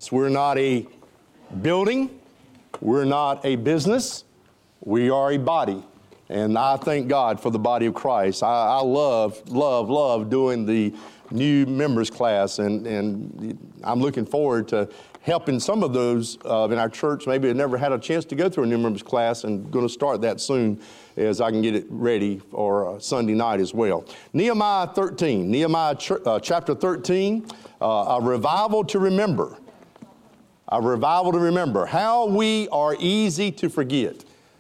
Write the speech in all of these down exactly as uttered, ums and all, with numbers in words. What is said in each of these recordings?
So we're not a building. We're not a business. We are a body. And I thank God for the body of Christ. I, I love, love, love doing the new members class. And, and I'm looking forward to helping some of those uh, in our church maybe have never had a chance to go through a new members class, and going to start that soon as I can get it ready for uh, Sunday night as well. Nehemiah thirteen, Nehemiah ch- uh, chapter thirteen, uh, a revival to remember. A revival to remember. How we are easy to forget.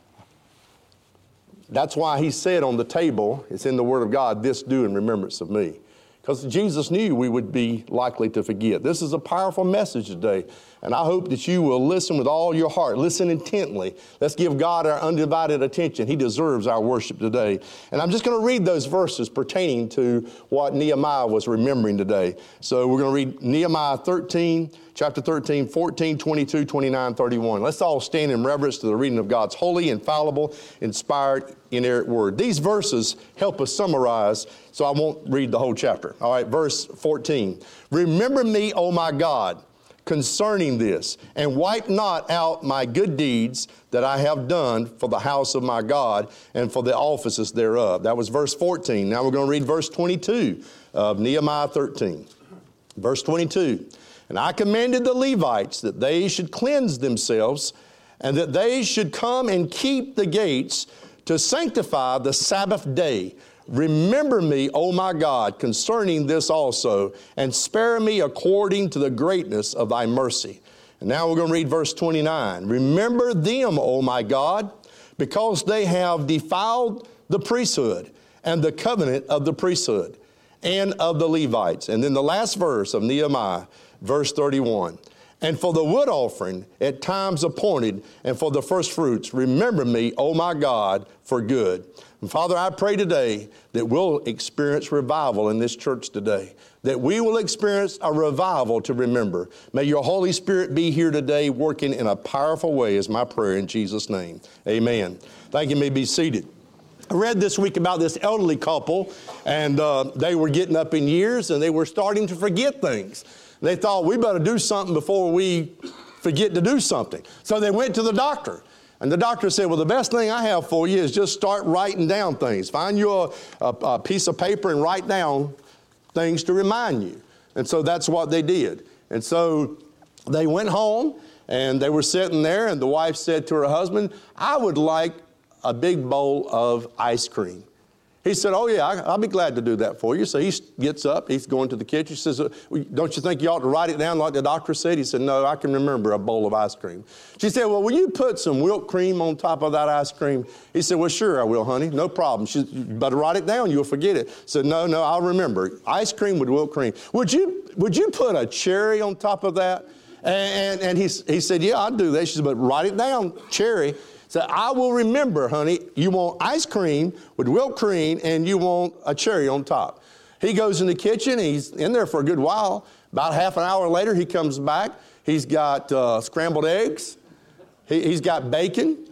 That's why he said on the table, it's in the Word of God, this do in remembrance of me. Because Jesus knew we would be likely to forget. This is a powerful message today, and I hope that you will listen with all your heart. Listen intently. Let's give God our undivided attention. He deserves our worship today. And I'm just going to read those verses pertaining to what Nehemiah was remembering today. So we're going to read Nehemiah thirteen, chapter thirteen, fourteen, twenty-two, twenty-nine, thirty-one. Let's all stand in reverence to the reading of God's holy, infallible, inspired, inerrant word. These verses help us summarize, so I won't read the whole chapter. All right, verse fourteen. Remember me, O my God, concerning this, and wipe not out my good deeds that I have done for the house of my God and for the offices thereof. That was verse fourteen. Now we're going to read verse twenty-two of Nehemiah thirteen. Verse twenty-two. And I commanded the Levites that they should cleanse themselves, and that they should come and keep the gates to sanctify the Sabbath day. Remember me, O my God, concerning this also, and spare me according to the greatness of thy mercy. And now we're going to read verse twenty-nine. Remember them, O my God, because they have defiled the priesthood and the covenant of the priesthood and of the Levites. And then the last verse of Nehemiah, verse thirty-one. And for the wood offering at times appointed, and for the first fruits, remember me, O my God, for good. And Father, I pray today that we'll experience revival in this church today, that we will experience a revival to remember. May your Holy Spirit be here today working in a powerful way is my prayer in Jesus' name. Amen. Thank you. You may be seated. I read this week about this elderly couple, and uh, they were getting up in years, and they were starting to forget things. They thought, we better do something before we forget to do something. So they went to the doctor. And the doctor said, well, the best thing I have for you is just start writing down things. Find you a, a, a piece of paper and write down things to remind you. And so that's what they did. And so they went home, and they were sitting there, and the wife said to her husband, I would like a big bowl of ice cream. He said, oh, yeah, I'll be glad to do that for you. So he gets up. He's going to the kitchen. He says, don't you think you ought to write it down like the doctor said? He said, no, I can remember a bowl of ice cream. She said, well, will you put some whipped cream on top of that ice cream? He said, well, sure, I will, honey. No problem. She said, you better write it down. You'll forget it. He said, no, no, I'll remember. Ice cream with whipped cream. Would you, would you put a cherry on top of that? And, and, and he, he said, yeah, I'll do that. She said, but write it down, cherry. So I will remember, honey, you want ice cream with whipped cream and you want a cherry on top. He goes in the kitchen. He's in there for a good while. About half an hour later, he comes back. He's got uh, scrambled eggs. He, he's got bacon.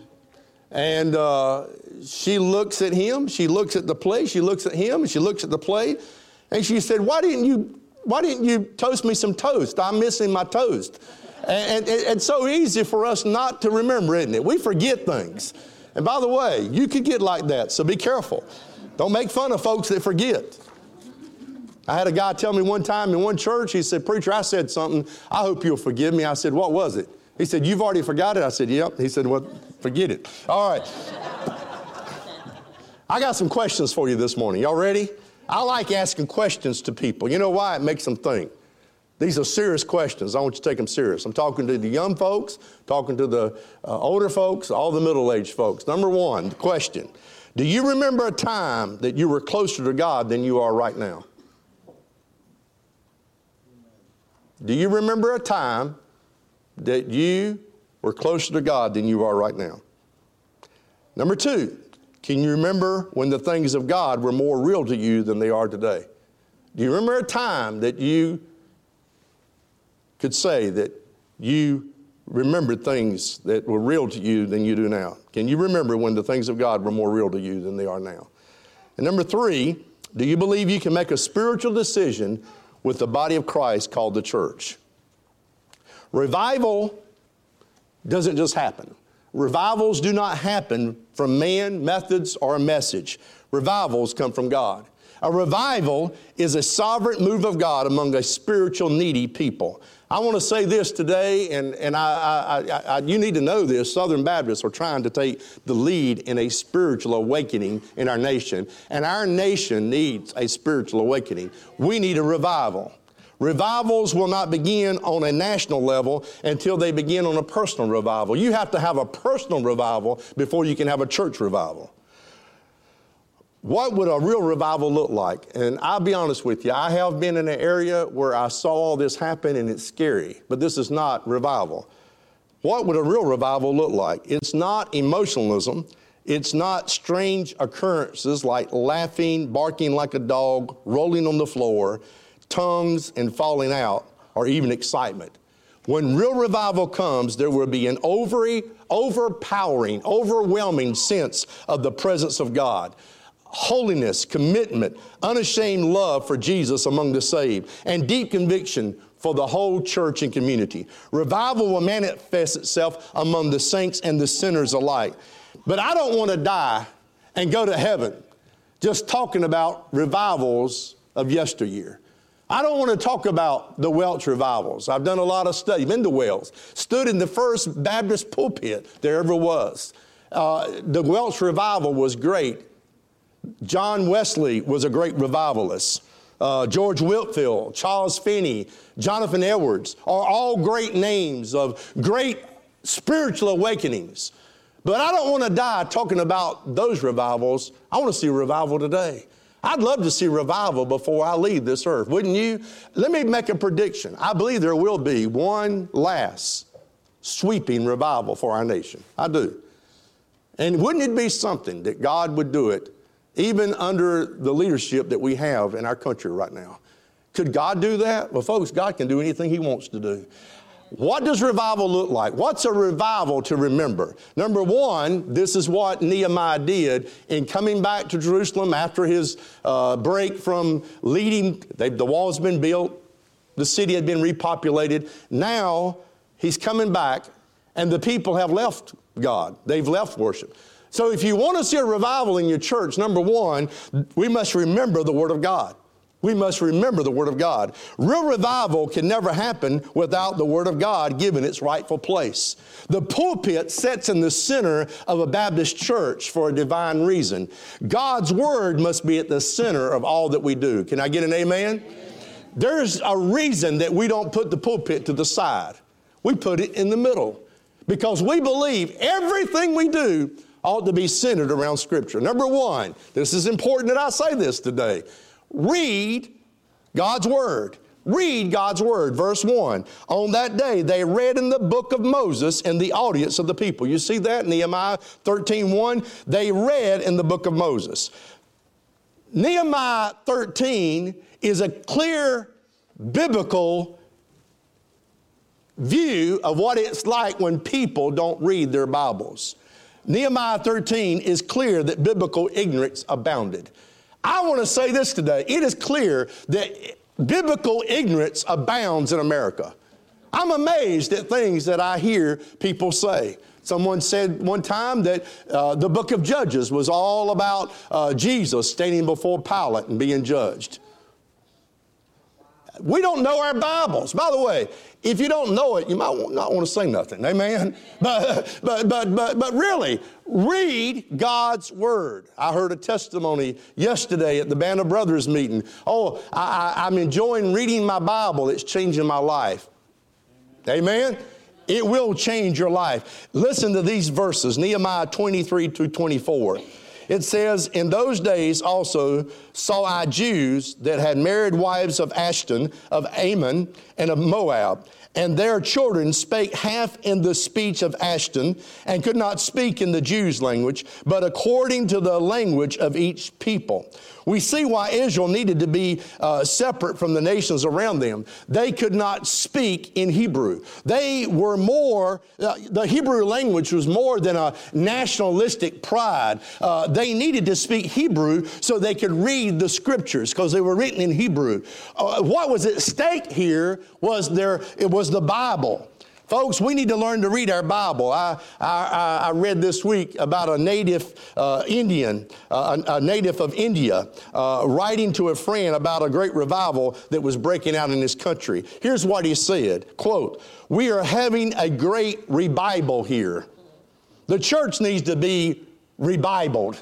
And uh, she looks at him. She looks at the plate. She looks at him and she looks at the plate. And she said, why didn't you, why didn't you toast me some toast? I'm missing my toast. And, and it's so easy for us not to remember, isn't it? We forget things. And by the way, you could get like that, so be careful. Don't make fun of folks that forget. I had a guy tell me one time in one church, he said, preacher, I said something. I hope you'll forgive me. I said, what was it? He said, you've already forgot it? I said, yep. He said, well, forget it. All right. I got some questions for you this morning. Y'all ready? I like asking questions to people. You know why? It makes them think. These are serious questions. I want you to take them serious. I'm talking to the young folks, talking to the uh, older folks, all the middle-aged folks. Number one, the question, do you remember a time that you were closer to God than you are right now? Do you remember a time that you were closer to God than you are right now? Number two, can you remember when the things of God were more real to you than they are today? Do you remember a time that you could say that you remembered things that were real to you than you do now? Can you remember when the things of God were more real to you than they are now? And number three, do you believe you can make a spiritual decision with the body of Christ called the church? Revival doesn't just happen. Revivals do not happen from man, methods, or a message. Revivals come from God. A revival is a sovereign move of God among a spiritual needy people. I want to say this today, and, and I, I, I, you need to know this. Southern Baptists are trying to take the lead in a spiritual awakening in our nation. And our nation needs a spiritual awakening. We need a revival. Revivals will not begin on a national level until they begin on a personal revival. You have to have a personal revival before you can have a church revival. What would a real revival look like? And I'll be honest with you, I have been in an area where I saw all this happen and it's scary, but this is not revival. What would a real revival look like? It's not emotionalism. It's not strange occurrences like laughing, barking like a dog, rolling on the floor, tongues and falling out, or even excitement. When real revival comes, there will be an over, overpowering, overwhelming sense of the presence of God. Holiness, commitment, unashamed love for Jesus among the saved, and deep conviction for the whole church and community. Revival will manifest itself among the saints and the sinners alike. But I don't want to die and go to heaven just talking about revivals of yesteryear. I don't want to talk about the Welsh revivals. I've done a lot of study, been to Wales, stood in the first Baptist pulpit there ever was. Uh, the Welsh revival was great. John Wesley was a great revivalist. Uh, George Whitefield, Charles Finney, Jonathan Edwards are all great names of great spiritual awakenings. But I don't want to die talking about those revivals. I want to see revival today. I'd love to see revival before I leave this earth, wouldn't you? Let me make a prediction. I believe there will be one last sweeping revival for our nation. I do. And wouldn't it be something that God would do it even under the leadership that we have in our country right now? Could God do that? Well, folks, God can do anything He wants to do. What does revival look like? What's a revival to remember? Number one, this is what Nehemiah did in coming back to Jerusalem after his uh, break from leading. They, the wall's been built. The city had been repopulated. Now he's coming back and the people have left God. They've left worship. So if you want to see a revival in your church, number one, we must remember the Word of God. We must remember the Word of God. Real revival can never happen without the Word of God given its rightful place. The pulpit sits in the center of a Baptist church for a divine reason. God's Word must be at the center of all that we do. Can I get an amen? Amen. There's a reason that we don't put the pulpit to the side. We put it in the middle because we believe everything we do ought to be centered around Scripture. Number one, this is important that I say this today. Read God's Word. Read God's Word. Verse one, on that day they read in the book of Moses in the audience of the people. You see that? Nehemiah thirteen one, they read in the book of Moses. Nehemiah thirteen is a clear biblical view of what it's like when people don't read their Bibles. Nehemiah thirteen is clear that biblical ignorance abounded. I want to say this today. It is clear that biblical ignorance abounds in America. I'm amazed at things that I hear people say. Someone said one time that uh, the book of Judges was all about uh, Jesus standing before Pilate and being judged. We don't know our Bibles. By the way, if you don't know it, you might not want to say nothing. Amen? But, but, but, but, but really, read God's Word. I heard a testimony yesterday at the Band of Brothers meeting. Oh, I, I, I'm enjoying reading my Bible. It's changing my life. Amen? It will change your life. Listen to these verses, Nehemiah twenty-three to twenty-four. It says, in those days also saw I Jews that had married wives of Ashton, of Ammon, and of Moab. And their children spake half in the speech of Ashton, and could not speak in the Jews' language, but according to the language of each people. We see why Israel needed to be uh, separate from the nations around them. They could not speak in Hebrew. They were more, uh, the Hebrew language was more than a nationalistic pride. Uh, they needed to speak Hebrew so they could read the scriptures because they were written in Hebrew. Uh, what was at stake here was their, it was the Bible. Folks, we need to learn to read our Bible. I, I, I read this week about a native uh, Indian, uh, a, a native of India, uh, writing to a friend about a great revival that was breaking out in his country. Here's what he said, quote, "We are having a great revival here. The church needs to be revivaled."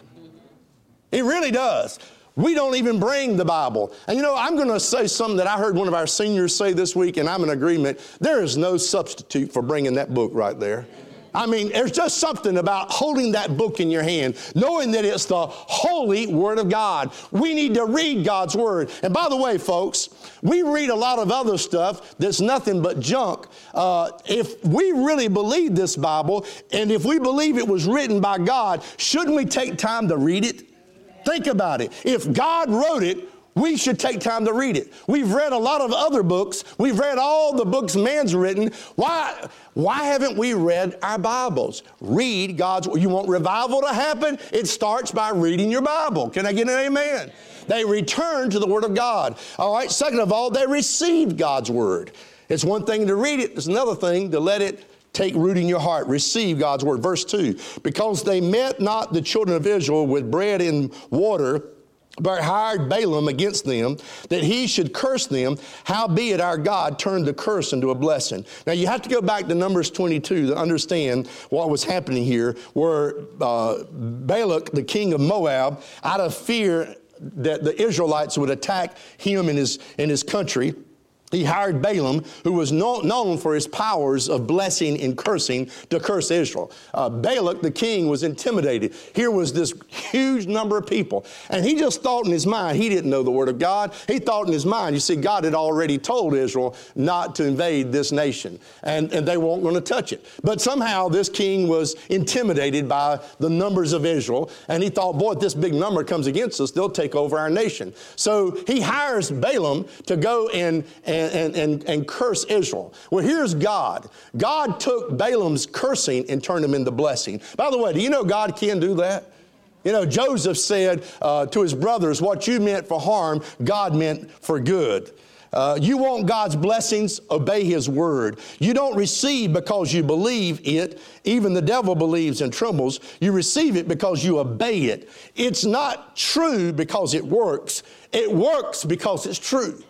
It really does. We don't even bring the Bible. And you know, I'm going to say something that I heard one of our seniors say this week, and I'm in agreement. There is no substitute for bringing that book right there. I mean, there's just something about holding that book in your hand, knowing that it's the holy Word of God. We need to read God's Word. And by the way, folks, we read a lot of other stuff that's nothing but junk. Uh, if we really believe this Bible, and if we believe it was written by God, shouldn't we take time to read it? Think about it. If God wrote it, we should take time to read it. We've read a lot of other books. We've read all the books man's written. Why, why haven't we read our Bibles? Read God's Word. You want revival to happen? It starts by reading your Bible. Can I get an amen? They returned to the Word of God. All right. Second of all, they received God's Word. It's one thing to read it. It's another thing to let it take root in your heart. Receive God's Word. Verse two, because they met not the children of Israel with bread and water, but hired Balaam against them, that he should curse them. Howbeit our God turned the curse into a blessing. Now you have to go back to Numbers twenty-two to understand what was happening here, where uh, Balak, the king of Moab, out of fear that the Israelites would attack him in his, in his country, he hired Balaam, who was no, known for his powers of blessing and cursing, to curse Israel. Uh, Balak, the king, was intimidated. Here was this huge number of people. And he just thought in his mind, he didn't know the Word of God. He thought in his mind, you see, God had already told Israel not to invade this nation. And, and they weren't going to touch it. But somehow this king was intimidated by the numbers of Israel. And he thought, boy, if this big number comes against us, they'll take over our nation. So he hires Balaam to go and, and And, and, and curse Israel. Well, here's God. God took Balaam's cursing and turned him into blessing. By the way, do you know God can do that? You know, Joseph said uh, to his brothers, what you meant for harm, God meant for good. Uh, you want God's blessings, obey His word. You don't receive because you believe it. Even the devil believes and trembles. You receive it because you obey it. It's not true because it works. It works because it's true.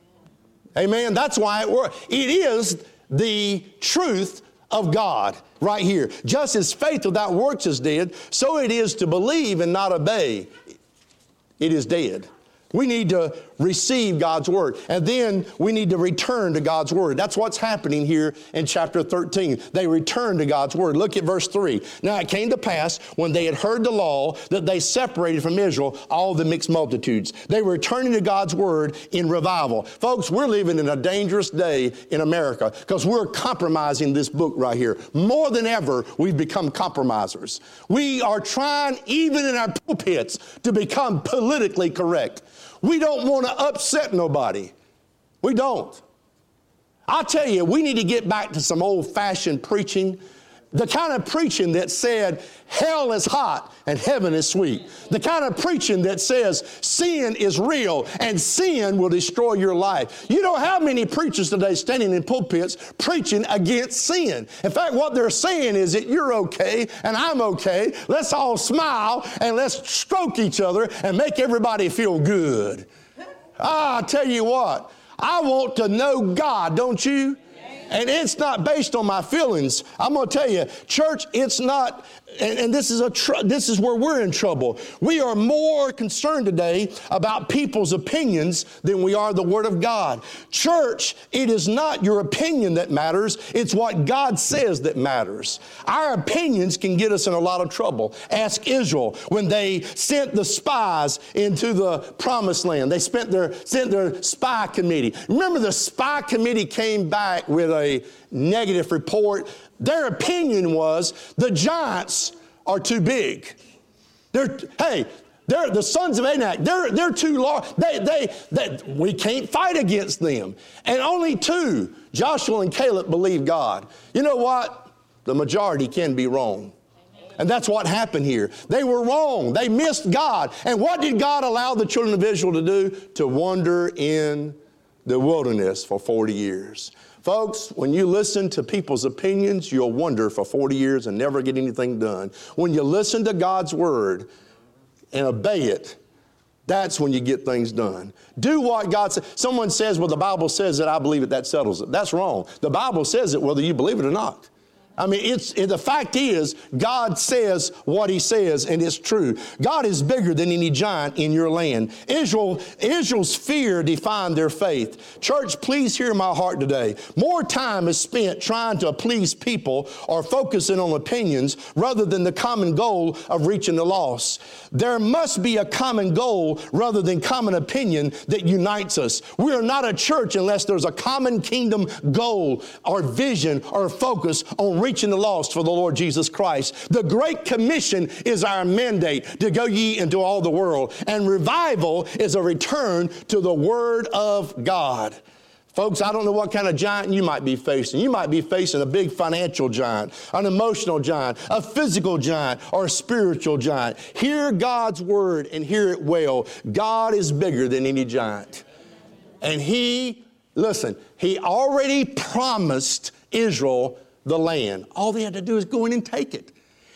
Amen. That's why it works. It is the truth of God right here. Just as faith without works is dead, so it is to believe and not obey. It is dead. We need to receive God's Word. And then we need to return to God's Word. That's what's happening here in chapter thirteen. They return to God's Word. Look at verse three. Now it came to pass when they had heard the law that they separated from Israel all the mixed multitudes. They were returning to God's Word in revival. Folks, we're living in a dangerous day in America because we're compromising this book right here. More than ever, we've become compromisers. We are trying, even in our pulpits, to become politically correct. We don't want to upset nobody. We don't. I tell you, we need to get back to some old-fashioned preaching. The kind of preaching that said, hell is hot and heaven is sweet. The kind of preaching that says sin is real and sin will destroy your life. You know how many preachers today standing in pulpits preaching against sin. In fact, what they're saying is that you're okay and I'm okay. Let's all smile and let's stroke each other and make everybody feel good. Ah, I tell you what, I want to know God, don't you? And it's not based on my feelings. I'm going to tell you, church, it's not, and, and this is a tr- this is where we're in trouble. We are more concerned today about people's opinions than we are the Word of God. Church, it is not your opinion that matters. It's what God says that matters. Our opinions can get us in a lot of trouble. Ask Israel when they sent the spies into the promised land. They spent their, sent their spy committee. Remember, the spy committee came back with a a negative report. Their opinion was the giants are too big. They're, hey, they're the sons of Anak. They're, they're too large. They, they, they, we can't fight against them. And only two, Joshua and Caleb, believed God. You know what? The majority can be wrong. And that's what happened here. They were wrong. They missed God. And what did God allow the children of Israel to do? To wander in the wilderness for forty years. Folks, when you listen to people's opinions, you'll wonder for forty years and never get anything done. When you listen to God's word and obey it, that's when you get things done. Do what God says. Someone says, well, the Bible says it, I believe it, that settles it. That's wrong. The Bible says it whether you believe it or not. I mean, it's it, the fact is, God says what he says, and it's true. God is bigger than any giant in your land. Israel, Israel's fear defined their faith. Church, please hear my heart today. More time is spent trying to please people or focusing on opinions rather than the common goal of reaching the lost. There must be a common goal rather than common opinion that unites us. We are not a church unless there's a common kingdom goal or vision or focus on reaching reaching the lost for the Lord Jesus Christ. The Great Commission is our mandate to go ye into all the world. And revival is a return to the Word of God. Folks, I don't know what kind of giant you might be facing. You might be facing a big financial giant, an emotional giant, a physical giant, or a spiritual giant. Hear God's Word and hear it well. God is bigger than any giant. And He, listen, He already promised Israel the land. All they had to do is go in and take it.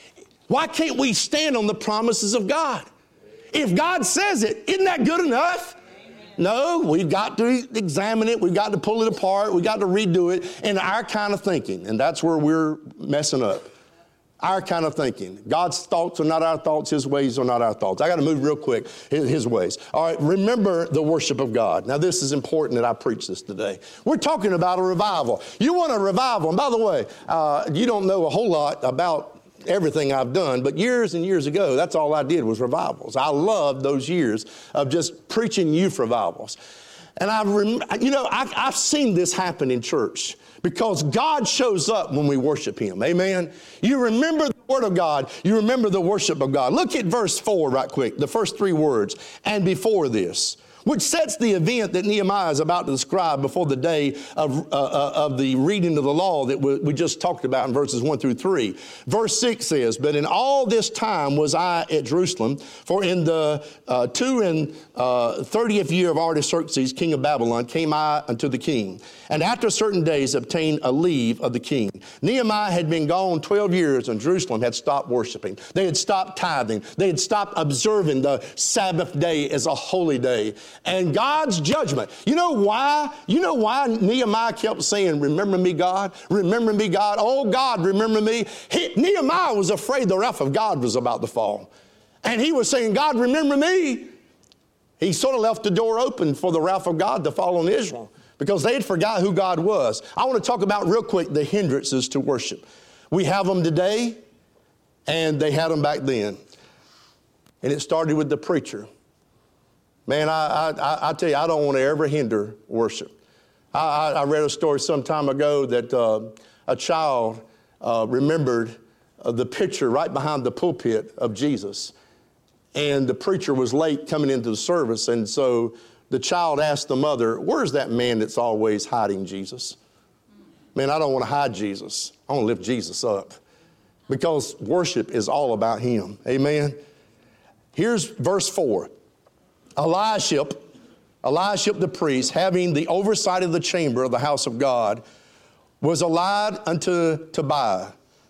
Why can't we stand on the promises of God? If God says it, isn't that good enough? No, we've got to examine it. We've got to pull it apart. We've got to redo it in our kind of thinking. And that's where we're messing up. Our kind of thinking. God's thoughts are not our thoughts. His ways are not our thoughts. I got to move real quick. His, his ways. All right, remember the worship of God. Now, this is important that I preach this today. We're talking about a revival. You want a revival. And by the way, uh, you don't know a whole lot about everything I've done, but years and years ago, that's all I did was revivals. I loved those years of just preaching youth revivals. And I, rem- you know, I, I've seen this happen in church. Because God shows up when we worship Him. Amen. You remember the Word of God. You remember the worship of God. Look at verse four right quick. The first three words. And before this. Which sets the event that Nehemiah is about to describe before the day of, uh, of the reading of the law that we, we just talked about in verses one through three. Verse six says, but in all this time was I at Jerusalem, for in the uh, two and uh, thirtieth year of Artaxerxes, king of Babylon, came I unto the king, and after certain days obtained a leave of the king. Nehemiah had been gone twelve years, and Jerusalem had stopped worshiping. They had stopped tithing. They had stopped observing the Sabbath day as a holy day. And God's judgment. You know why? You know why Nehemiah kept saying, remember me, God? Remember me, God? Oh, God, remember me. He, Nehemiah was afraid the wrath of God was about to fall. And he was saying, God, remember me. He sort of left the door open for the wrath of God to fall on Israel because they had forgot who God was. I want to talk about real quick the hindrances to worship. We have them today, and they had them back then. And it started with the preacher. Man, I, I, I tell you, I don't want to ever hinder worship. I, I read a story some time ago that uh, a child uh, remembered uh, the picture right behind the pulpit of Jesus. And the preacher was late coming into the service. And so the child asked the mother, where's that man that's always hiding Jesus? Man, I don't want to hide Jesus. I want to lift Jesus up. Because worship is all about Him. Amen. Here's verse four. Eliashib, Eliashib the priest, having the oversight of the chamber of the house of God, was allied unto Tobiah.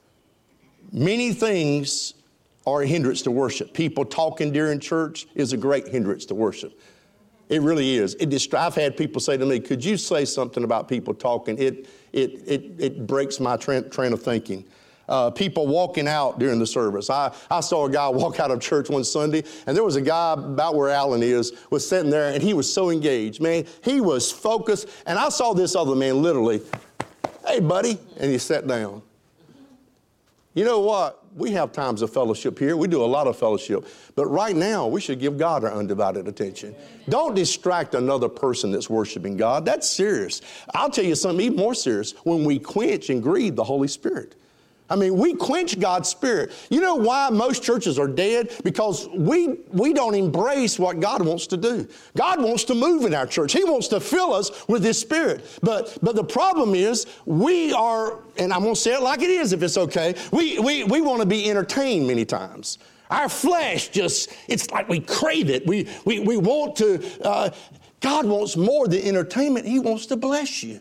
Many things are a hindrance to worship. People talking during church is a great hindrance to worship. It really is. It dist- I've had people say to me, could you say something about people talking? It, it, it, it breaks my train, train of thinking. Uh, people walking out during the service. I, I saw a guy walk out of church one Sunday, and there was a guy about where Alan is, was sitting there, and he was so engaged. Man, he was focused. And I saw this other man literally, hey, buddy, and he sat down. You know what? We have times of fellowship here. We do a lot of fellowship. But right now, we should give God our undivided attention. Don't distract another person that's worshiping God. That's serious. I'll tell you something even more serious. When we quench and grieve the Holy Spirit. I mean, we quench God's Spirit. You know why most churches are dead? Because we, we don't embrace what God wants to do. God wants to move in our church. He wants to fill us with His Spirit. But, but the problem is we are, and I'm going to say it like it is if it's okay, we, we, we want to be entertained many times. Our flesh just, it's like we crave it. We, we, we want to, uh, God wants more than entertainment. He wants to bless you.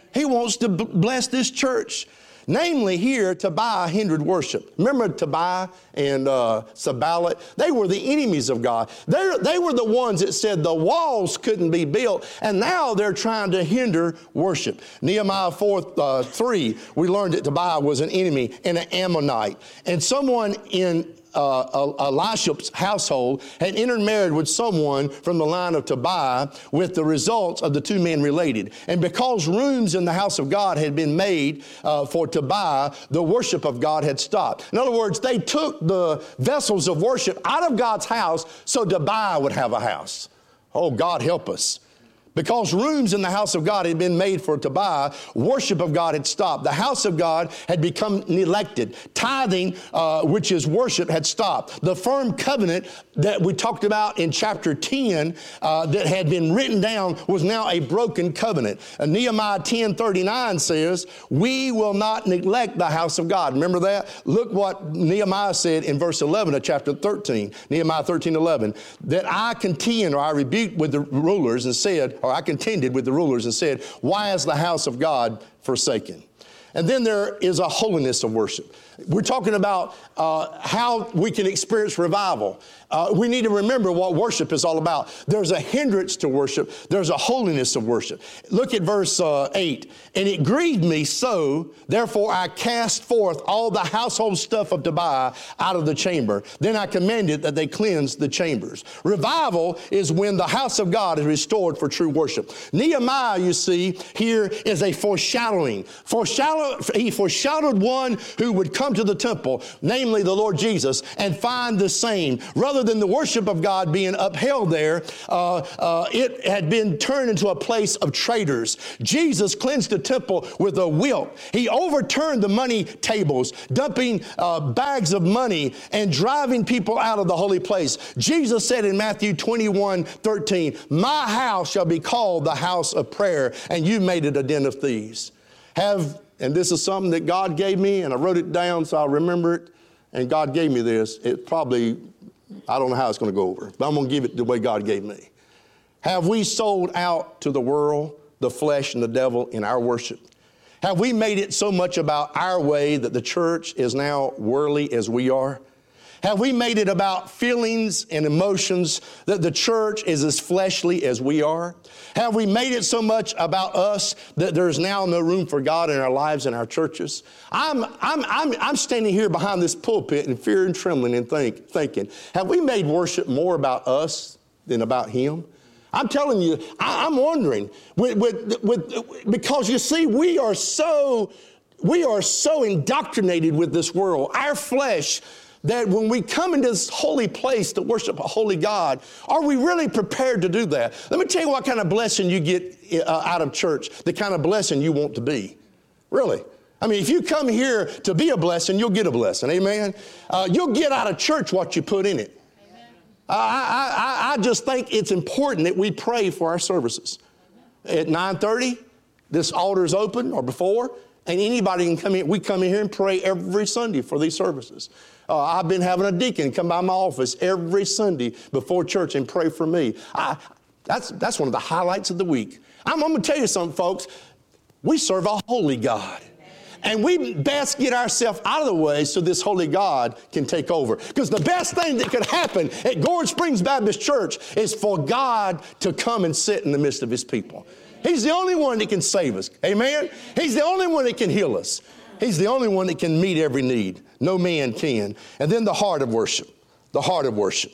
He wants to b- bless this church. Namely here, Tobiah hindered worship. Remember Tobiah and uh, Sanballat? They were the enemies of God. They're, they were the ones that said the walls couldn't be built, and now they're trying to hinder worship. Nehemiah four, uh, three, we learned that Tobiah was an enemy and an Ammonite. And someone in Uh, Elisha's household had intermarried with someone from the line of Tobiah, with the results of the two men related. And because rooms in the house of God had been made uh, for Tobiah, the worship of God had stopped. In other words, they took the vessels of worship out of God's house so Tobiah would have a house. Oh, God help us. Because rooms in the house of God had been made for Tobiah, worship of God had stopped. The house of God had become neglected. Tithing, uh, which is worship, had stopped. The firm covenant that we talked about in chapter ten uh, that had been written down was now a broken covenant. Uh, Nehemiah ten thirty-nine says, we will not neglect the house of God. Remember that? Look what Nehemiah said in verse eleven of chapter thirteen. Nehemiah thirteen eleven. That I contend, or I rebuked with the rulers and said, or I contended with the rulers and said, why is the house of God forsaken? And then there is a holiness of worship. We're talking about uh, how we can experience revival. Uh, we need to remember what worship is all about. There's a hindrance to worship. There's a holiness of worship. Look at verse uh, eight. And it grieved me so, therefore I cast forth all the household stuff of Tobiah out of the chamber. Then I commanded that they cleanse the chambers. Revival is when the house of God is restored for true worship. Nehemiah, you see, here is a foreshadowing. Foreshadow, he foreshadowed one who would come to the temple, namely the Lord Jesus, and find the same. Rather than the worship of God being upheld there, uh, uh, it had been turned into a place of traders. Jesus cleansed the temple with a whip. He overturned the money tables, dumping uh, bags of money and driving people out of the holy place. Jesus said in Matthew twenty-one thirteen, my house shall be called the house of prayer, and you made it a den of thieves. Have And this is something that God gave me, and I wrote it down so I'll remember it. And God gave me this. It probably, I don't know how it's going to go over, but I'm going to give it the way God gave me. Have we sold out to the world, the flesh, and the devil in our worship? Have we made it so much about our way that the church is now worldly as we are? Have we made it about feelings and emotions that the church is as fleshly as we are? Have we made it so much about us that there's now no room for God in our lives and our churches? I'm, I'm, I'm, I'm standing here behind this pulpit in fear and trembling and think, thinking, have we made worship more about us than about Him? I'm telling you, I, I'm wondering, with, with, with, because you see, we are so, we are so indoctrinated with this world, our flesh, that when we come into this holy place to worship a holy God, are we really prepared to do that? Let me tell you what kind of blessing you get uh, out of church, the kind of blessing you want to be. Really. I mean, if you come here to be a blessing, you'll get a blessing. Amen. Uh, you'll get out of church what you put in it. Uh, I, I, I just think it's important that we pray for our services. At nine thirty, this altar is open, or before, and anybody can come in. We come in here and pray every Sunday for these services. Uh, I've been having a deacon come by my office every Sunday before church and pray for me. I, that's, that's one of the highlights of the week. I'm, I'm going to tell you something, folks. We serve a holy God. And we best get ourselves out of the way so this holy God can take over. Because the best thing that could happen at Gourd Springs Baptist Church is for God to come and sit in the midst of His people. He's the only one that can save us. Amen? He's the only one that can heal us. He's the only one that can meet every need. No man can. And then the heart of worship. The heart of worship.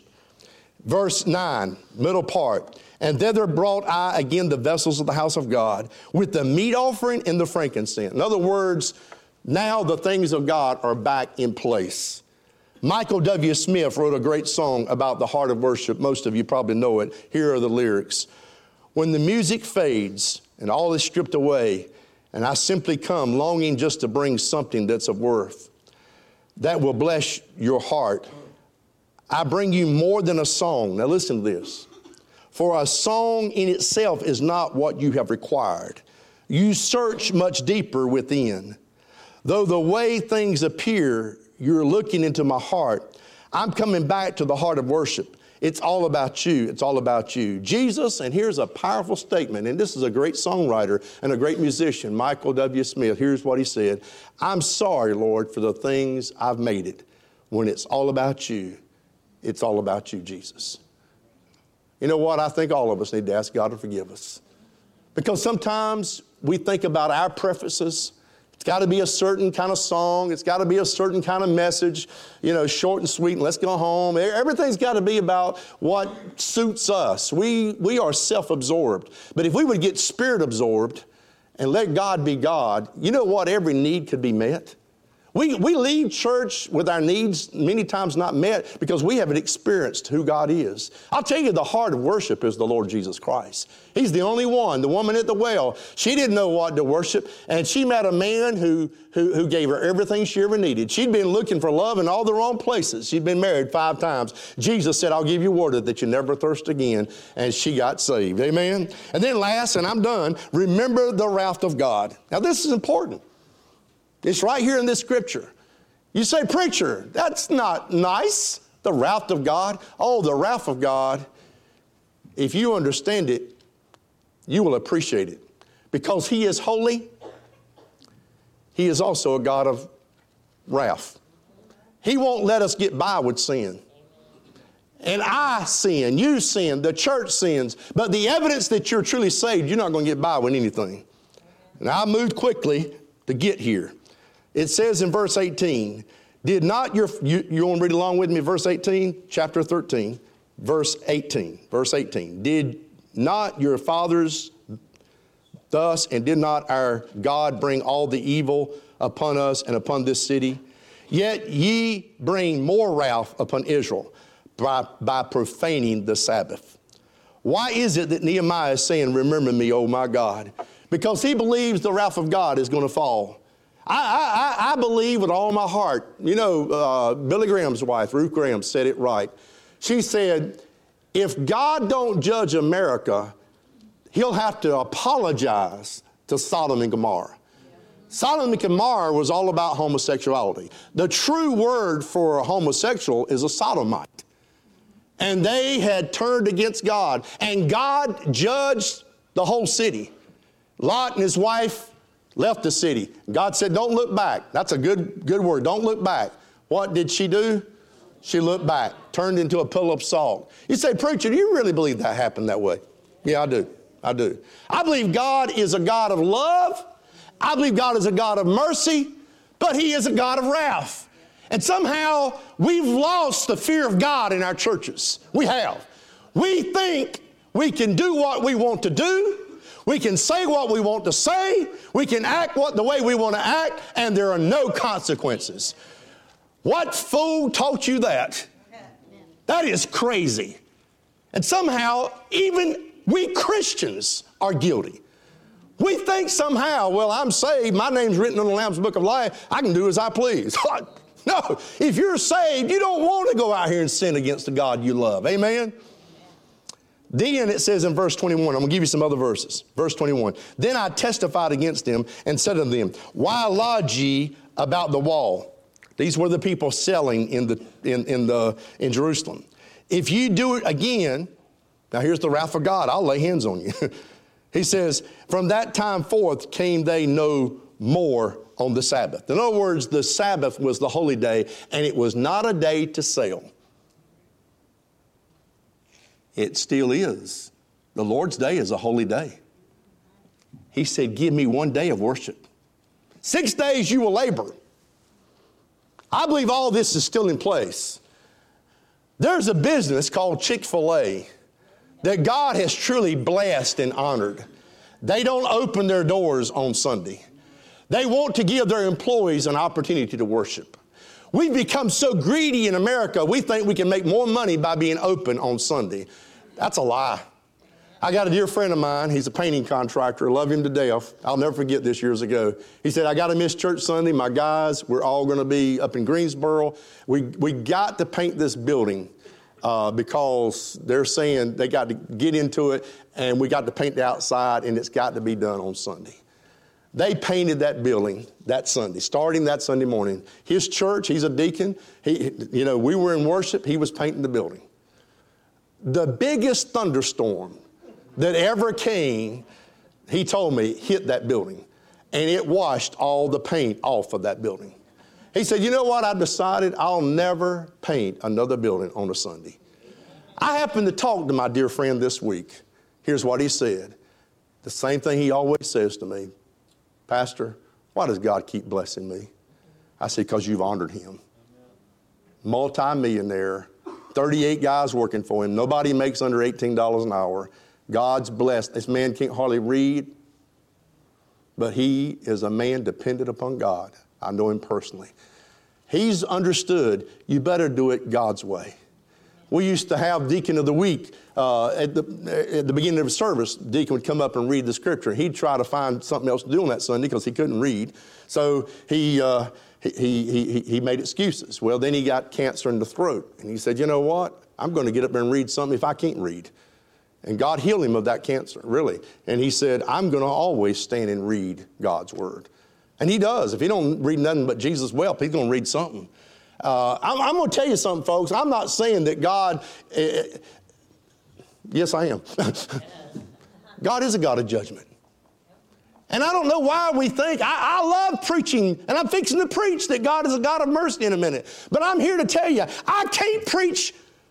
Verse nine, middle part. And thither brought I again the vessels of the house of God with the meat offering and the frankincense. In other words, now the things of God are back in place. Michael W. Smith wrote a great song about the heart of worship. Most of you probably know it. Here are the lyrics. When the music fades and all is stripped away, and I simply come longing just to bring something that's of worth, that will bless your heart. I bring you more than a song. Now listen to this. For a song in itself is not what you have required. You search much deeper within. Though the way things appear, you're looking into my heart. I'm coming back to the heart of worship. It's all about you. It's all about you. Jesus, and here's a powerful statement, and this is a great songwriter and a great musician, Michael W. Smith. Here's what he said. I'm sorry, Lord, for the things I've made it. When it's all about you, it's all about you, Jesus. You know what? I think all of us need to ask God to forgive us. Because sometimes we think about our preferences. It's got to be a certain kind of song. It's got to be a certain kind of message, you know, short and sweet, and let's go home. Everything's got to be about what suits us. We, we are self-absorbed. But if we would get spirit-absorbed and let God be God, you know what? Every need could be met. We, we leave church with our needs many times not met because we haven't experienced who God is. I'll tell you, the heart of worship is the Lord Jesus Christ. He's the only one. The woman at the well, she didn't know what to worship, and she met a man who, who, who gave her everything she ever needed. She'd been looking for love in all the wrong places. She'd been married five times. Jesus said, I'll give you water that you never thirst again, and she got saved. Amen? And then last, and I'm done, remember the wrath of God. Now, this is important. It's right here in this scripture. You say, preacher, that's not nice. The wrath of God. Oh, the wrath of God. If you understand it, you will appreciate it. Because He is holy, He is also a God of wrath. He won't let us get by with sin. And I sin, you sin, the church sins. But the evidence that you're truly saved, you're not going to get by with anything. And I moved quickly to get here. It says in verse eighteen, did not your, you, you want to read along with me, verse eighteen, chapter thirteen, verse eighteen, verse eighteen. Did not your fathers thus, and did not our God bring all the evil upon us and upon this city? Yet ye bring more wrath upon Israel by, by profaning the Sabbath. Why is it that Nehemiah is saying, remember me, oh my God? Because he believes the wrath of God is going to fall. I, I, I believe with all my heart. You know, uh, Billy Graham's wife, Ruth Graham, said it right. She said, if God don't judge America, He'll have to apologize to Sodom and Gomorrah. Sodom and Gomorrah was all about homosexuality. The true word for a homosexual is a sodomite. And they had turned against God. And God judged the whole city. Lot and his wife left the city. God said, don't look back. That's a good, good word. Don't look back. What did she do? She looked back, turned into a pillow of salt. You say, preacher, do you really believe that happened that way? Yeah, I do. I do. I believe God is a God of love. I believe God is a God of mercy, but He is a God of wrath. And somehow we've lost the fear of God in our churches. We have. We think we can do what we want to do. We can say what we want to say. We can act what the way we want to act, and there are no consequences. What fool taught you that? That is crazy. And somehow, even we Christians are guilty. We think somehow, well, I'm saved. My name's written on the Lamb's Book of Life. I can do as I please. No, if you're saved, you don't want to go out here and sin against the God you love. Amen? Then it says in verse twenty-one, I'm going to give you some other verses. Verse twenty-one, then I testified against them and said unto them, why lodge ye about the wall? These were the people selling in, the, in, in, the, in Jerusalem. If you do it again, now here's the wrath of God, I'll lay hands on you. He says, from that time forth came they no more on the Sabbath. In other words, the Sabbath was the holy day, and it was not a day to sell. It still is. The Lord's day is a holy day. He said, give me one day of worship. Six days you will labor. I believe all this is still in place. There's a business called Chick-fil-A that God has truly blessed and honored. They don't open their doors on Sunday. They want to give their employees an opportunity to worship. We've become so greedy in America, we think we can make more money by being open on Sunday. That's a lie. I got a dear friend of mine. He's a painting contractor. I love him to death. I'll never forget this years ago. He said, I got to miss church Sunday. My guys, we're all going to be up in Greensboro. We, we got to paint this building uh, because they're saying they got to get into it, and we got to paint the outside, and it's got to be done on Sunday. They painted that building that Sunday, starting that Sunday morning. His church, he's a deacon. He, you know, we were in worship. He was painting the building. the biggest thunderstorm that ever came, he told me, hit that building. And it washed all the paint off of that building. He said, you know what? I decided I'll never paint another building on a Sunday. I happened to talk to my dear friend this week. Here's what he said. The same thing he always says to me. Pastor, why does God keep blessing me? I said, because you've honored him. Multi-millionaire, thirty-eight guys working for him. Nobody makes under eighteen dollars an hour. God's blessed. This man can't hardly read, but he is a man dependent upon God. I know him personally. He's understood you better do it God's way. We used to have Deacon of the Week. Uh, at, the, at the beginning of the service, Deacon would come up and read the scripture. He'd try to find something else to do on that Sunday because he couldn't read. So he, uh, he, he, he, he made excuses. Well, then he got cancer in the throat. And he said, you know what? I'm going to get up there and read something if I can't read. And God healed him of that cancer, really. And he said, I'm going to always stand and read God's word. And he does. If he don't read nothing but Jesus' well, he's going to read something. Uh, I'm, I'm going to tell you something, folks. I'm not saying that God, uh, yes, I am. God is a God of judgment. And I don't know why we think, I, I love preaching, and I'm fixing to preach that God is a God of mercy in a minute. But I'm here to tell you, I can't preach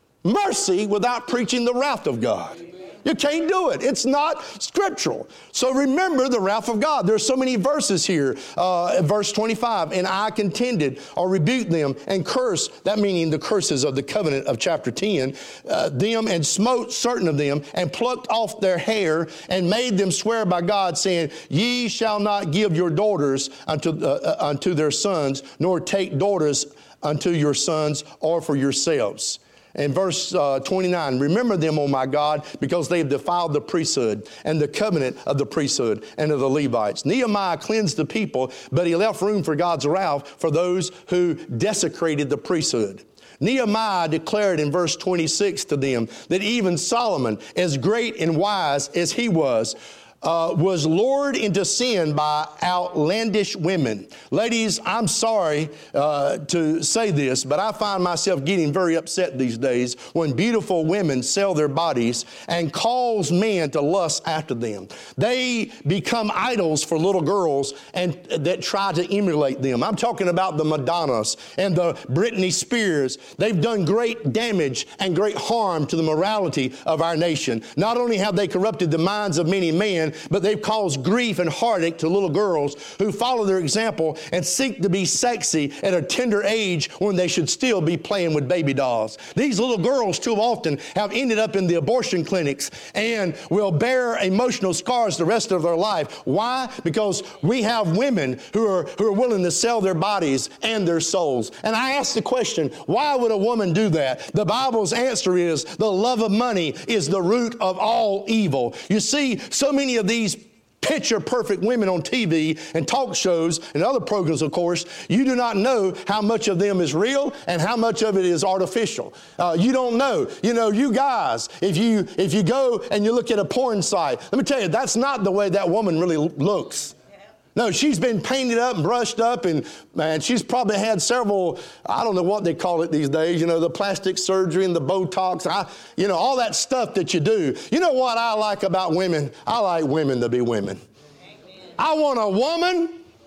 mercy without preaching the wrath of God. You can't do it. It's not scriptural. So remember the wrath of God. There's so many verses here. Uh, verse twenty-five, and I contended or rebuked them and cursed, that meaning the curses of the covenant of chapter ten, uh, them and smote certain of them and plucked off their hair and made them swear by God, saying, ye shall not give your daughters unto, uh, unto their sons, nor take daughters unto your sons or for yourselves. And verse uh, twenty-nine, remember them, O my God, because they have defiled the priesthood and the covenant of the priesthood and of the Levites. Nehemiah cleansed the people, but he left room for God's wrath for those who desecrated the priesthood. Nehemiah declared in verse twenty-six to them that even Solomon, as great and wise as he was, Uh, was lured into sin by outlandish women. Ladies, I'm sorry uh, to say this, but I find myself getting very upset these days when beautiful women sell their bodies and cause men to lust after them. They become idols for little girls and that try to emulate them. I'm talking about the Madonnas and the Britney Spears. They've done great damage and great harm to the morality of our nation. Not only have they corrupted the minds of many men, but they've caused grief and heartache to little girls who follow their example and seek to be sexy at a tender age when they should still be playing with baby dolls. These little girls too often have ended up in the abortion clinics and will bear emotional scars the rest of their life. Why? Because we have women who are, who are willing to sell their bodies and their souls. And I ask the question, why would a woman do that? The Bible's answer is the love of money is the root of all evil. You see, so many of these picture perfect women on T V and talk shows and other programs, of course, you do not know how much of them is real and how much of it is artificial. Uh, you don't know. You know, you guys, if you if you go and you look at a porn site, let me tell you, that's not the way that woman really looks. No, she's been painted up and brushed up, and man, she's probably had several, I don't know what they call it these days, you know, the plastic surgery and the Botox, I, you know, all that stuff that you do. You know what I like about women? I like women to be women. Amen. I want a woman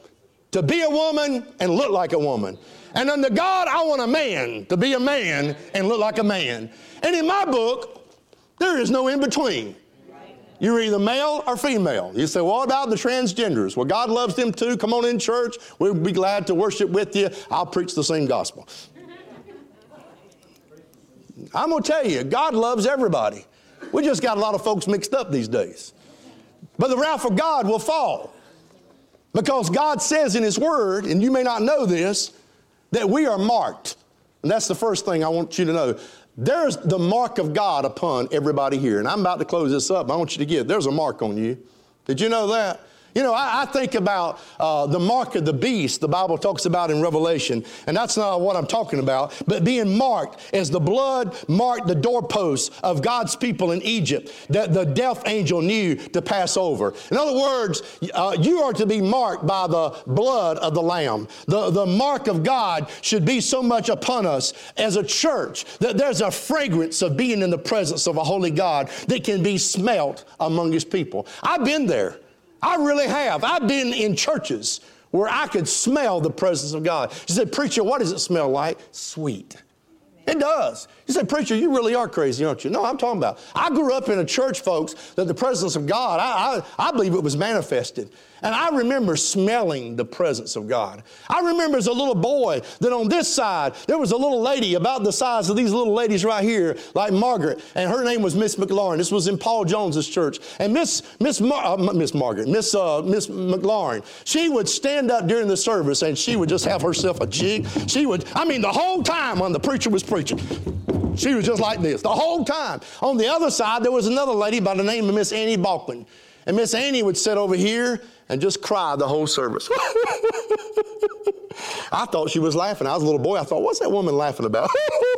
to be a woman and look like a woman. And under God, I want a man to be a man and look like a man. And in my book, there is no in between. You're either male or female. You say, well, what about the transgenders? Well, God loves them too. Come on in church. We'll be glad to worship with you. I'll preach the same gospel. I'm going to tell you, God loves everybody. We just got a lot of folks mixed up these days. But the wrath of God will fall. Because God says in His Word, and you may not know this, that we are marked. And that's the first thing I want you to know. There's the mark of God upon everybody here. And I'm about to close this up. I want you to get, there's a mark on you. Did you know that? You know, I, I think about uh, the mark of the beast the Bible talks about in Revelation, and that's not what I'm talking about, but being marked as the blood marked the doorposts of God's people in Egypt that the death angel knew to pass over. In other words, uh, you are to be marked by the blood of the Lamb. The, the mark of God should be so much upon us as a church that there's a fragrance of being in the presence of a holy God that can be smelt among His people. I've been there. I really have. I've been in churches where I could smell the presence of God. You said, preacher, what does it smell like? Sweet. It does. You say, preacher, you really are crazy, aren't you? No, I'm talking about. I grew up in a church, folks, that the presence of God, I, I, I believe it was manifested. And I remember smelling the presence of God. I remember as a little boy that on this side, there was a little lady about the size of these little ladies right here, like Margaret, and her name was Miss McLaurin. This was in Paul Jones's church. And Miss Miss Mar- uh, Miss Margaret, Miss uh, Miss McLaurin, she would stand up during the service and she would just have herself a jig. She would, I mean, the whole time when the preacher was preaching, she was just like this, the whole time. On the other side, there was another lady by the name of Miss Annie Balkman. And Miss Annie would sit over here and just cry the whole service. I thought she was laughing. I was a little boy. I thought, what's that woman laughing about?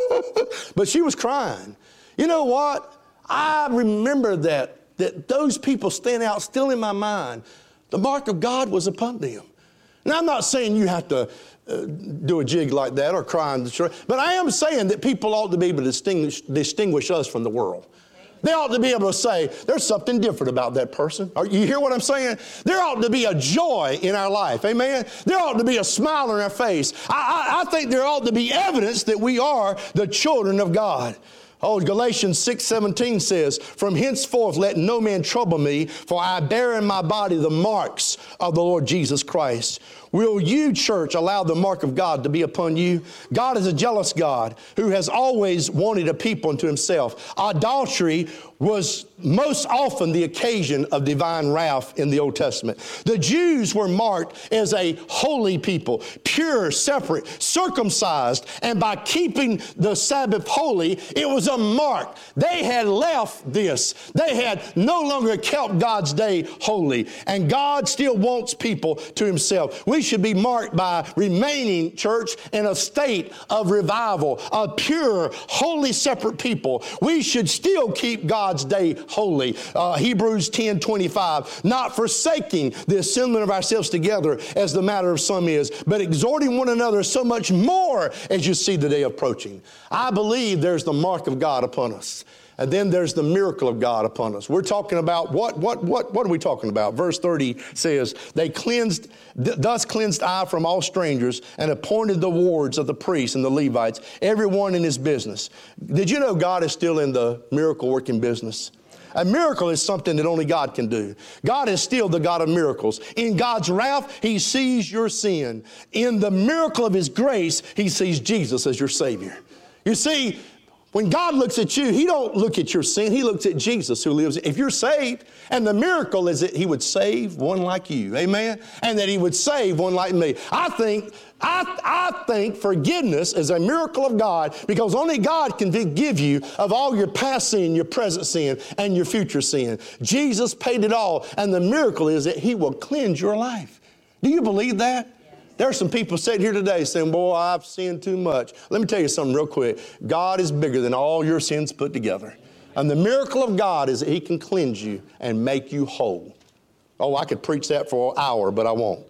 But she was crying. You know what? I remember that, that those people stand out still in my mind. The mark of God was upon them. Now, I'm not saying you have to uh, do a jig like that or cry in the church, but I am saying that people ought to be able to distinguish, distinguish us from the world. They ought to be able to say, there's something different about that person. Are you hear what I'm saying? There ought to be a joy in our life. Amen? There ought to be a smile on our face. I, I, I think there ought to be evidence that we are the children of God. Oh, Galatians six seventeen says, from henceforth let no man trouble me, for I bear in my body the marks of the Lord Jesus Christ. Will you, church, allow the mark of God to be upon you? God is a jealous God who has always wanted a people unto Himself. Idolatry was most often the occasion of divine wrath in the Old Testament. The Jews were marked as a holy people, pure, separate, circumcised, and by keeping the Sabbath holy, it was a mark. They had left this. They had no longer kept God's day holy, and God still wants people to Himself. We should be marked by remaining, church, in a state of revival, a pure, holy, separate people. We should still keep God's day holy. Uh, Hebrews ten twenty-five, not forsaking the assembling of ourselves together as the matter of some is, but exhorting one another so much more as you see the day approaching. I believe there's the mark of God upon us. And then there's the miracle of God upon us. We're talking about, what what what what are we talking about? Verse thirty says, they cleansed, thus cleansed I from all strangers and appointed the wards of the priests and the Levites, everyone in his business. Did you know God is still in the miracle working business? A miracle is something that only God can do. God is still the God of miracles. In God's wrath, He sees your sin. In the miracle of His grace, He sees Jesus as your Savior. You see, when God looks at you, He don't look at your sin. He looks at Jesus who lives. If you're saved, and the miracle is that He would save one like you, amen? And that He would save one like me. I think, I, I think forgiveness is a miracle of God, because only God can forgive you of all your past sin, your present sin, and your future sin. Jesus paid it all, and the miracle is that He will cleanse your life. Do you believe that? There are some people sitting here today saying, boy, I've sinned too much. Let me tell you something real quick. God is bigger than all your sins put together. And the miracle of God is that He can cleanse you and make you whole. Oh, I could preach that for an hour, but I won't.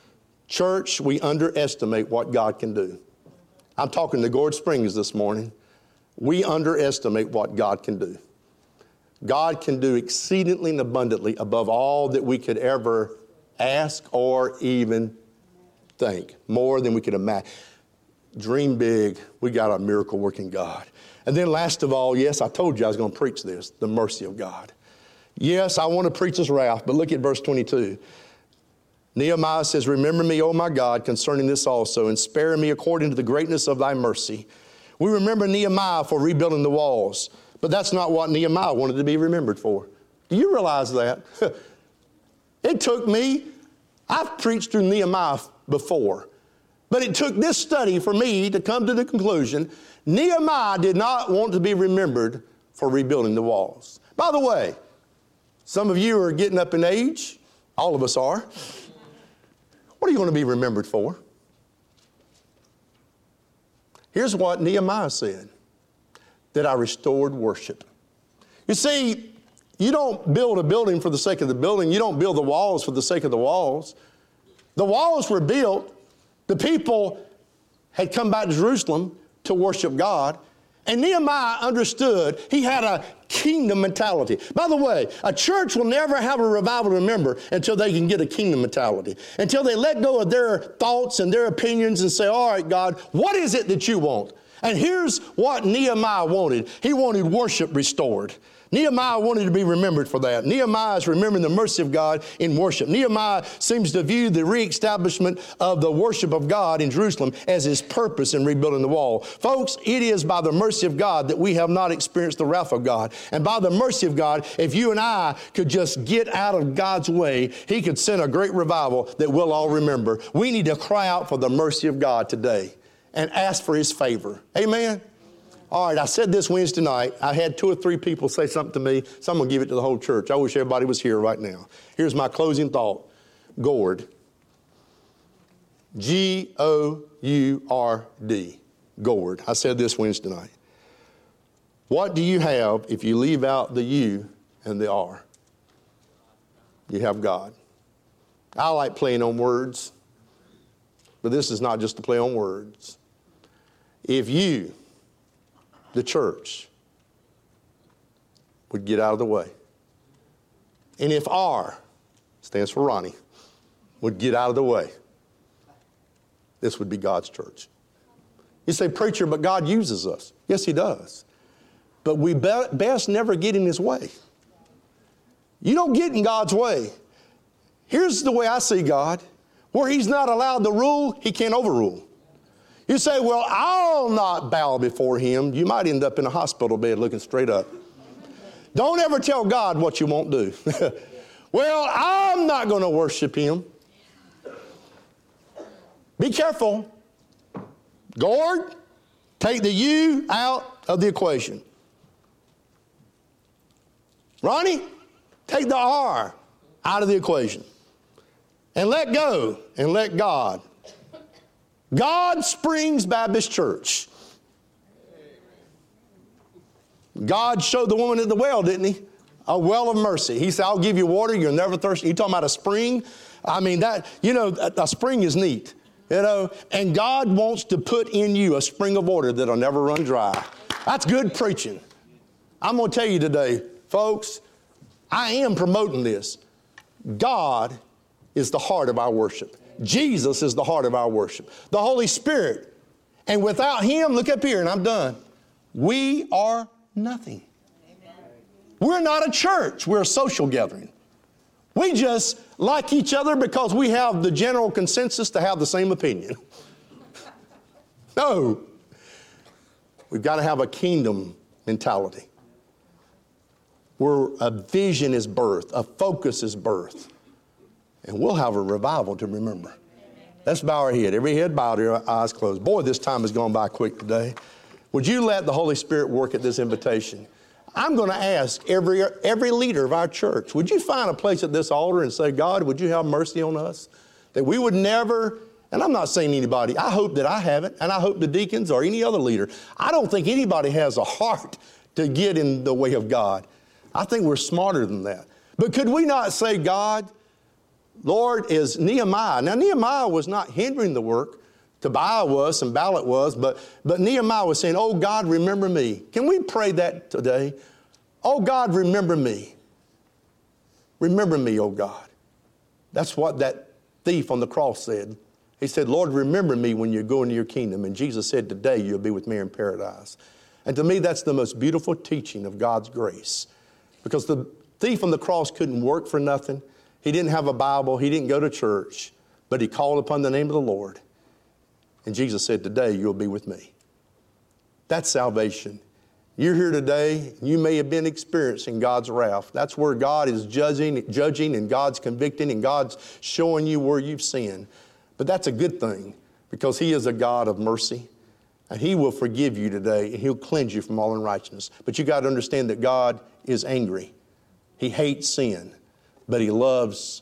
Church, we underestimate what God can do. I'm talking to Gord Springs this morning. We underestimate what God can do. God can do exceedingly and abundantly above all that we could ever ask or even think, more than we could imagine. Dream big. We got a miracle working God. And then last of all, yes, I told you I was going to preach this, the mercy of God. Yes, I want to preach His wrath, but look at verse twenty-two. Nehemiah says, remember me, O my God, concerning this also, and spare me according to the greatness of thy mercy. We remember Nehemiah for rebuilding the walls, but that's not what Nehemiah wanted to be remembered for. Do you realize that? It took me, I've preached through Nehemiah before, but it took this study for me to come to the conclusion Nehemiah did not want to be remembered for rebuilding the walls. By the way, some of you are getting up in age. All of us are. What are you going to be remembered for? Here's what Nehemiah said, that I restored worship. You see, you don't build a building for the sake of the building. You don't build the walls for the sake of the walls. The walls were built. The people had come back to Jerusalem to worship God. And Nehemiah understood he had a kingdom mentality. By the way, a church will never have a revival to remember until they can get a kingdom mentality. Until they let go of their thoughts and their opinions and say, all right, God, what is it that you want? And here's what Nehemiah wanted. He wanted worship restored. Nehemiah wanted to be remembered for that. Nehemiah is remembering the mercy of God in worship. Nehemiah seems to view the reestablishment of the worship of God in Jerusalem as his purpose in rebuilding the wall. Folks, it is by the mercy of God that we have not experienced the wrath of God. And by the mercy of God, if you and I could just get out of God's way, he could send a great revival that we'll all remember. We need to cry out for the mercy of God today and ask for his favor. Amen? All right, I said this Wednesday night. I had two or three people say something to me, so I'm going to give it to the whole church. I wish everybody was here right now. Here's my closing thought. Gourd. G O U R D. Gourd. I said this Wednesday night. What do you have if you leave out the U and the R? You have God. I like playing on words, but this is not just a play on words. If you, the church, would get out of the way, and if R, stands for Ronnie, would get out of the way, this would be God's church. You say, preacher, but God uses us. Yes, he does. But we be- best never get in his way. You don't get in God's way. Here's the way I see God. Where he's not allowed to rule, he can't overrule. You say, well, I'll not bow before him. You might end up in a hospital bed looking straight up. Don't ever tell God what you won't do. Well, I'm not going to worship him. Be careful. Gourd, take the U out of the equation. Ronnie, take the R out of the equation. And let go and let God. God Springs Baptist Church. God showed the woman at the well, didn't he? A well of mercy. He said, I'll give you water, you'll never thirst. You talking about a spring? I mean, that, you know, a, a spring is neat, you know, and God wants to put in you a spring of water that'll never run dry. That's good preaching. I'm going to tell you today, folks, I am promoting this. God is the heart of our worship. Jesus is the heart of our worship. The Holy Spirit. And without him, look up here and I'm done. We are nothing. Amen. We're not a church. We're a social gathering. We just like each other because we have the general consensus to have the same opinion. No. We've got to have a kingdom mentality. Where a vision is birthed, a focus is birthed. And we'll have a revival to remember. Let's bow our head. Every head bowed, our eyes closed. Boy, this time has gone by quick today. Would you let the Holy Spirit work at this invitation? I'm going to ask every, every leader of our church, would you find a place at this altar and say, God, would you have mercy on us? That we would never, and I'm not saying anybody, I hope that I haven't, and I hope the deacons or any other leader, I don't think anybody has a heart to get in the way of God. I think we're smarter than that. But could we not say, God, Lord, is Nehemiah. Now, Nehemiah was not hindering the work. Tobiah was, and Ballot was, but, but Nehemiah was saying, oh, God, remember me. Can we pray that today? Oh, God, remember me. Remember me, oh, God. That's what that thief on the cross said. He said, Lord, remember me when you go into your kingdom. And Jesus said, today you'll be with me in paradise. And to me, that's the most beautiful teaching of God's grace. Because the thief on the cross couldn't work for nothing. He didn't have a Bible. He didn't go to church. But he called upon the name of the Lord. And Jesus said, today you'll be with me. That's salvation. You're here today. You may have been experiencing God's wrath. That's where God is judging, judging and God's convicting and God's showing you where you've sinned. But that's a good thing because he is a God of mercy. And he will forgive you today and he'll cleanse you from all unrighteousness. But you got to understand that God is angry. He hates sin. But he loves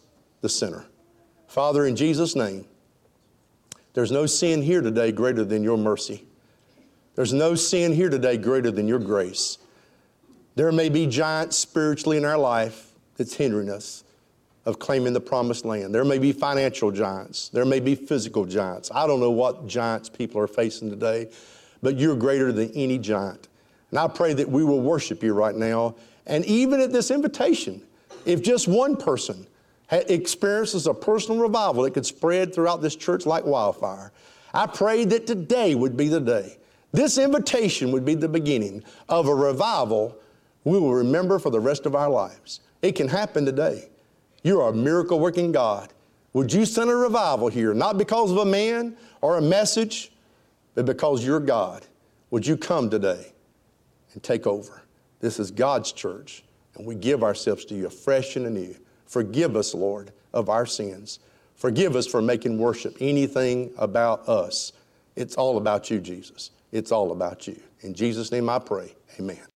the sinner. Father, in Jesus' name, there's no sin here today greater than your mercy. There's no sin here today greater than your grace. There may be giants spiritually in our life that's hindering us of claiming the promised land. There may be financial giants. There may be physical giants. I don't know what giants people are facing today, but you're greater than any giant. And I pray that we will worship you right now. And even at this invitation, if just one person experiences a personal revival that could spread throughout this church like wildfire, I pray that today would be the day. This invitation would be the beginning of a revival we will remember for the rest of our lives. It can happen today. You are a miracle-working God. Would you send a revival here, not because of a man or a message, but because you're God? Would you come today and take over? This is God's church, and we give ourselves to you afresh and anew. Forgive us, Lord, of our sins. Forgive us for making worship anything about us. It's all about you, Jesus. It's all about you. In Jesus' name I pray, amen.